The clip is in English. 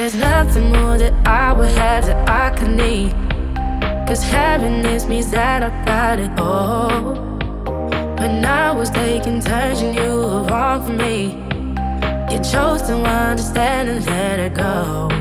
There's nothing more that I would have that I could need. 'Cause happiness means that I got it all. When I was taking turns and you were wrong for me, you chose to understand and let it go.